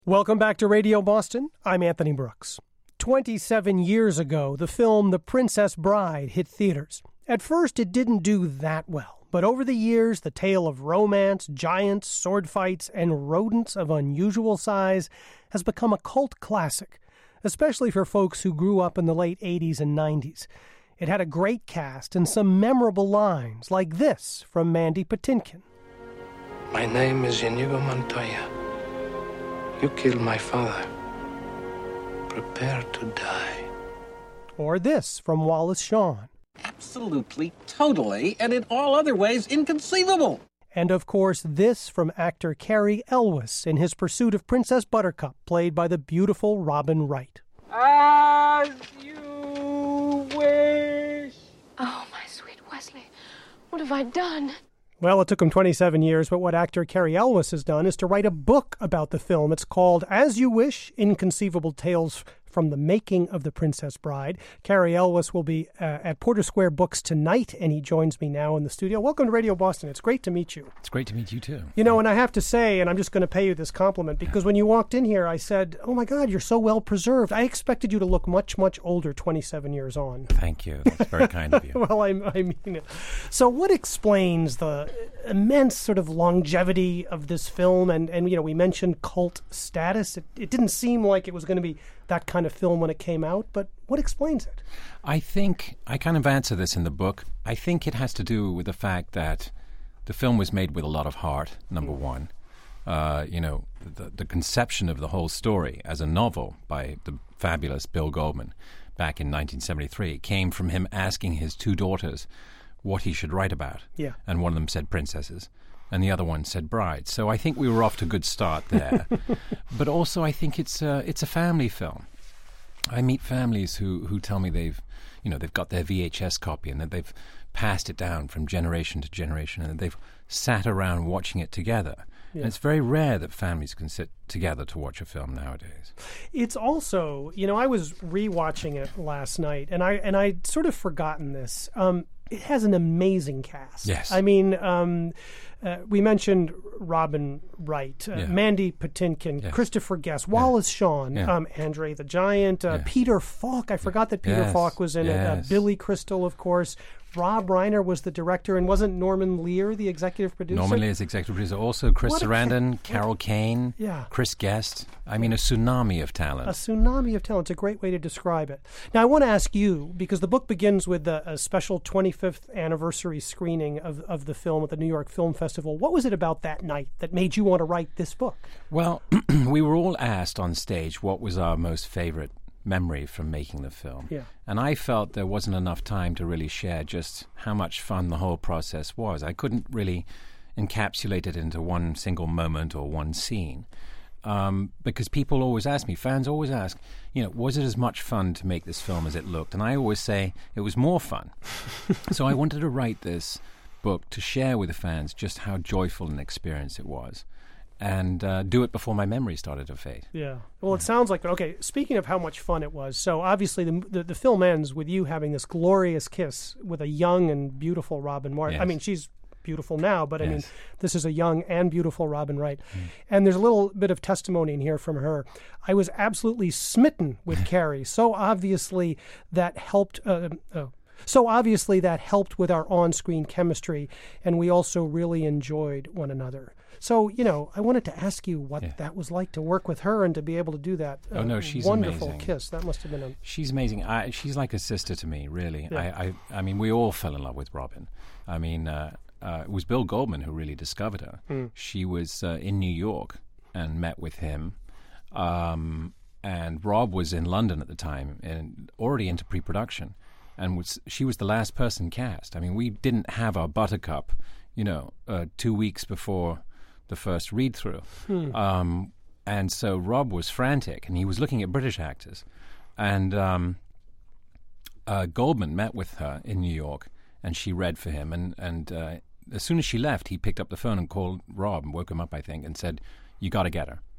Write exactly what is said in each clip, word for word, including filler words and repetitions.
Welcome back to Radio Boston. I'm Anthony Brooks. twenty-seven years ago, the film The Princess Bride hit theaters. At first, it didn't do that well, but over the years, the tale of romance, giants, sword fights, and rodents of unusual size has become a cult classic, especially for folks who grew up in the late eighties and nineties. It had a great cast and some memorable lines, like this from Mandy Patinkin. My name is Inigo Montoya. You killed my father. Prepare to die. Or this from Wallace Shawn. Absolutely, totally, and in all other ways inconceivable. And of course, this from actor Cary Elwes in his pursuit of Princess Buttercup, played by the beautiful Robin Wright. As you wish. Oh, my sweet Wesley, what have I done? Well, it took him twenty-seven years, but what actor Cary Elwes has done is to write a book about the film. It's called As You Wish, Inconceivable Tales from the Making of the Princess Bride. Cary Elwes will be uh, at Porter Square Books tonight, and he joins me now in the studio. Welcome to Radio Boston. It's great to meet you. It's great to meet you, too. You know, and I have to say, and I'm just going to pay you this compliment, because when you walked in here, I said, oh, my God, you're so well preserved. I expected you to look much, much older twenty-seven years on. Thank you. That's very kind of you. Well, I, I mean it. So what explains the immense sort of longevity of this film? And, and you know, we mentioned cult status. It, it didn't seem like it was going to be that kind of film when it came out, but what explains it? I think, I kind of answer this in the book. I think it has to do with the fact that the film was made with a lot of heart, number one. Uh, you know, the, the conception of the whole story as a novel by the fabulous Bill Goldman back in nineteen seventy-three came from him asking his two daughters what he should write about. Yeah. And one of them said princesses, and the other one said brides. So I think we were off to a good start there. But also I think it's a, it's a family film. I meet families who, who tell me they've, you know, they've got their V H S copy and that they've passed it down from generation to generation and that they've sat around watching it together. Yeah. And it's very rare that families can sit together to watch a film nowadays. It's also, you know, I was rewatching it last night, and I and I'd sort of forgotten this. Um, it has an amazing cast. Yes. I mean, um, uh, we mentioned Robin Wright, uh, Yeah. Mandy Patinkin, Yes. Christopher Guest, Wallace Shawn, Yeah. um, Andre the Giant, uh, Yeah. Peter Falk. I forgot that Peter Yes. Falk was in it. Uh, Yes. Billy Crystal, of course. Rob Reiner was the director, and wasn't Norman Lear the executive producer? Norman Lear is executive producer. Also Chris What a Sarandon, ca- Carol Kane, Yeah. Chris Guest. I mean, a tsunami of talent. A tsunami of talent. It's a great way to describe it. Now, I want to ask you, because the book begins with a, a special twenty-fifth anniversary screening of, of the film at the New York Film Festival. What was it about that night that made you want to write this book? Well, we were all asked on stage what was our most favorite memory from making the film. Yeah. And I felt there wasn't enough time to really share just how much fun the whole process was. I couldn't really encapsulate it into one single moment or one scene. Um, because people always ask me, fans always ask, you know, was it as much fun to make this film as it looked? And I always say it was more fun. So I wanted to write this book to share with the fans just how joyful an experience it was. And uh, do it before my memory started to fade. Yeah. Well, it sounds like, okay, speaking of how much fun it was, so obviously the the, the film ends with you having this glorious kiss with a young and beautiful Robin Wright. Yes. I mean, she's beautiful now, but I mean, Yes. this is a young and beautiful Robin Wright. Mm. And there's a little bit of testimony in here from her. I was absolutely smitten with Cary. So obviously that helped... Uh, uh, So obviously that helped with our on-screen chemistry, and we also really enjoyed one another. So, you know, I wanted to ask you what Yeah. that was like to work with her and to be able to do that. Oh, no, she's wonderful amazing. kiss. That must have been a... She's amazing. I, she's like a sister to me, really. Yeah. I, I, I mean, we all fell in love with Robin. I mean, uh, uh, it was Bill Goldman who really discovered her. Mm. She was uh, in New York and met with him. Um, and Rob was in London at the time and already into pre-production. And was, she was the last person cast. I mean, we didn't have our Buttercup, you know, uh, two weeks before the first read-through. Hmm. Um, and so Rob was frantic, and he was looking at British actors. And um, uh, Goldman met with her in New York, and she read for him. And, and uh, as soon as she left, he picked up the phone and called Rob and woke him up, I think, and said, you got to get her.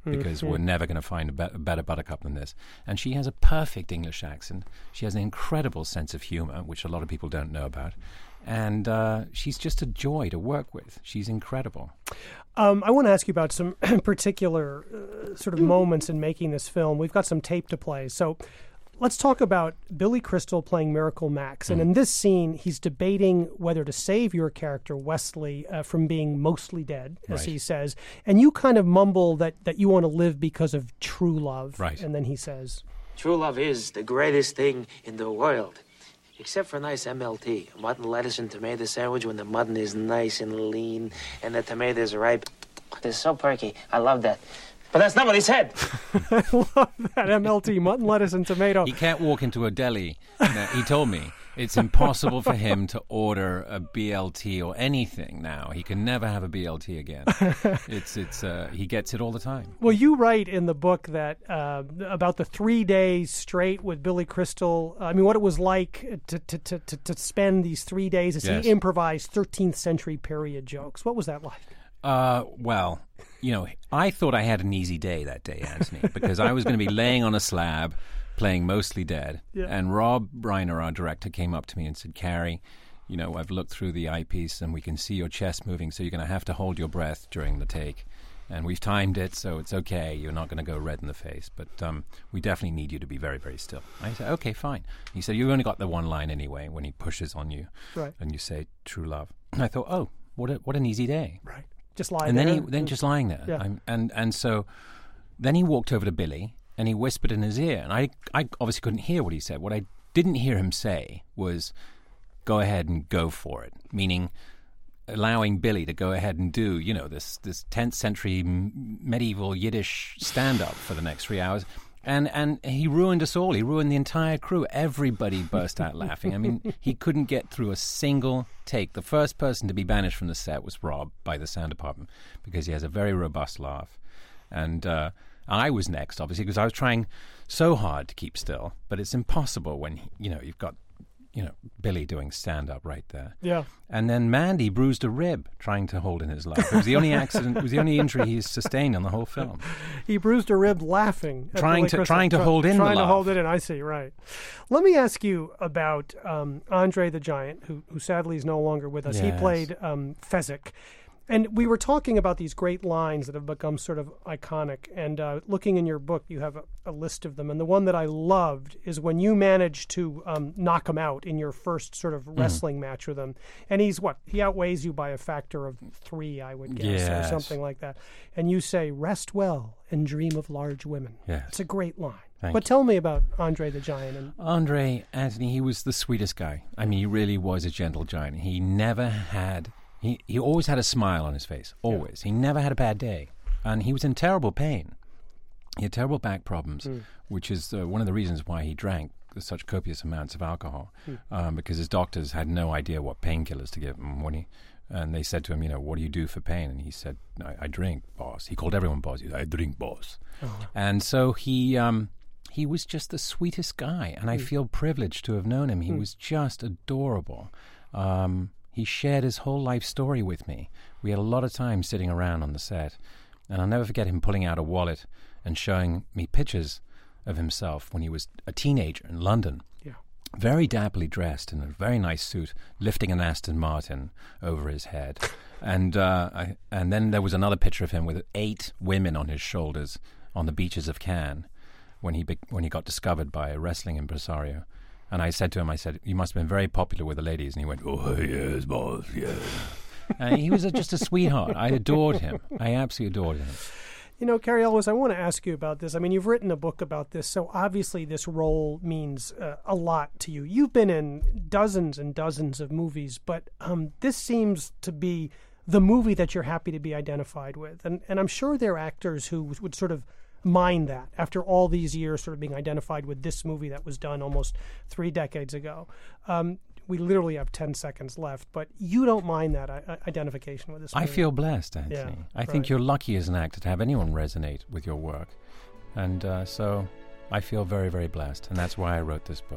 because Mm-hmm. we're never going to find a, be- a better buttercup than this. And she has a perfect English accent. She has an incredible sense of humor, which a lot of people don't know about. And uh, she's just a joy to work with. She's incredible. Um, I want to ask you about some particular uh, sort of moments in making this film. We've got some tape to play. So let's talk about Billy Crystal playing Miracle Max. And in this scene, he's debating whether to save your character, Wesley, uh, from being mostly dead, as Right. he says. And you kind of mumble that, that you want to live because of true love. Right. And then he says, True love is the greatest thing in the world. Except for a nice M L T, a mutton, lettuce, and tomato sandwich when the mutton is nice and lean and the tomatoes are ripe. It's so perky. I love that. But that's not what he said. I love that M L T, mutton, lettuce, and tomato. He can't walk into a deli. No, he told me it's impossible for him to order a B L T or anything now. He can never have a B L T again. It's it's uh, he gets it all the time. Well, you write in the book that uh, about the three days straight with Billy Crystal. I mean, what it was like to to, to, to, to spend these three days as Yes. he improvised thirteenth century period jokes. What was that like? Uh, well, you know, I thought I had an easy day that day, Anthony, because I was going to be laying on a slab playing Mostly Dead. Yeah. And Rob Reiner, our director, came up to me and said, Carrie, you know, I've looked through the eyepiece and we can see your chest moving, so you're going to have to hold your breath during the take. And we've timed it, so it's okay. You're not going to go red in the face. But um, we definitely need you to be very, very still. I said, okay, fine. He said, you've only got the one line anyway when he pushes on you. Right. And you say, true love. And I thought, oh, what a, what an easy day. Right. Just lying And then there. he then just lying there. Yeah. I'm, and and so then he walked over to Billy and he whispered in his ear. And I, I obviously couldn't hear what he said. What I didn't hear him say was, go ahead and go for it, meaning allowing Billy to go ahead and do, you know, this, this tenth century m- medieval Yiddish stand-up for the next three hours. And and he ruined us all. He ruined the entire crew. Everybody burst out laughing. I mean, he couldn't get through a single take. The first person to be banished from the set was Rob by the sound department because he has a very robust laugh. And uh, I was next, obviously, because I was trying so hard to keep still. But it's impossible when, you know, you've got, you know, Billy doing stand-up right there. Yeah. And then Mandy bruised a rib trying to hold in his laugh. It was the only accident, it was the only injury he's sustained on the whole film. He bruised a rib laughing. at Trying Billy to- Crystal. trying to Try- hold in the Trying to laugh. hold it in. I see, right. Let me ask you about um, Andre the Giant, who, who sadly is no longer with us. He Yes. played um, Fezzik. And we were talking about these great lines that have become sort of iconic. And uh, looking in your book, you have a, a list of them. And the one that I loved is when you managed to um, knock him out in your first sort of wrestling match with him. And he's what? He outweighs you by a factor of three, I would guess, or Yes. something like that. And you say, rest well and dream of large women. Yes. It's a great line. Thank but you. tell me about Andre the Giant. And Andre, Anthony, he was the sweetest guy. I mean, he really was a gentle giant. He never had... He, he always had a smile on his face, always. He never had a bad day. And he was in terrible pain. He had terrible back problems, Mm. which is uh, one of the reasons why he drank such copious amounts of alcohol, Mm. um, because his doctors had no idea what painkillers to give him. When he, and they said to him, you know, what do you do for pain? And he said, I, I drink, boss. He called everyone boss. He said, I drink, boss. Oh. And so he... Um, he was just the sweetest guy, and I feel privileged to have known him. He Mm. was just adorable. Um, he shared his whole life story with me. We had a lot of time sitting around on the set, and I'll never forget him pulling out a wallet and showing me pictures of himself when he was a teenager in London. Yeah. Very dapperly dressed in a very nice suit, lifting an Aston Martin over his head. And uh, I, and then there was another picture of him with eight women on his shoulders on the beaches of Cannes when he be, when he got discovered by a wrestling impresario. And I said to him, I said, you must have been very popular with the ladies. And he went, oh, yes, boss, yes. And he was a, just a sweetheart. I adored him. I absolutely adored him. You know, Cary Elwes, I want to ask you about this. I mean, you've written a book about this, so obviously this role means uh, a lot to you. You've been in dozens and dozens of movies, but um, this seems to be the movie that you're happy to be identified with. And, and I'm sure there are actors who would sort of mind that after all these years sort of being identified with this movie that was done almost three decades ago. Um, we literally have ten seconds left, but you don't mind that uh, identification with this movie. I feel blessed, Anthony. Yeah, I think right. you're lucky as an actor to have anyone resonate with your work. And uh, so I feel very, very blessed. And that's why I wrote this book.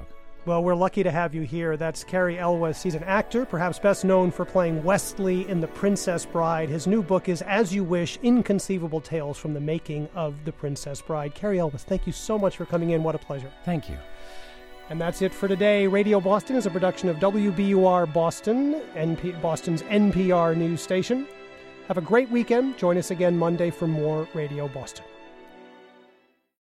Well, we're lucky to have you here. That's Cary Elwes. He's an actor, perhaps best known for playing Westley in The Princess Bride. His new book is As You Wish, Inconceivable Tales from the Making of The Princess Bride. Cary Elwes, thank you so much for coming in. What a pleasure. Thank you. And that's it for today. Radio Boston is a production of W B U R Boston, N P- Boston's N P R news station. Have a great weekend. Join us again Monday for more Radio Boston.